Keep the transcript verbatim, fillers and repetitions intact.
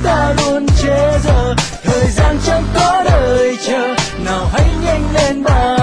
ta luôn che giờ, thời gian chẳng có đợi chờ, nào hãy nhanh lên ba